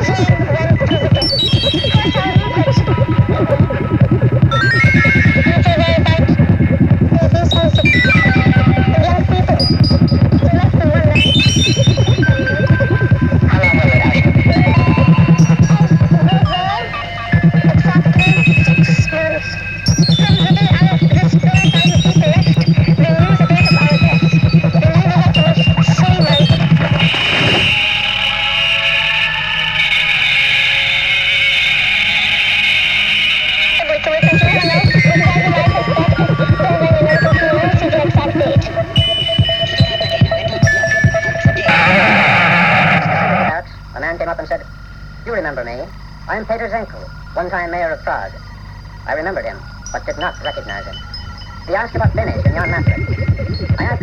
I'm Peter Zenkel, one-time mayor of Prague. I remembered him, but did not recognize him. He asked about Venice and Jan Matlick. I asked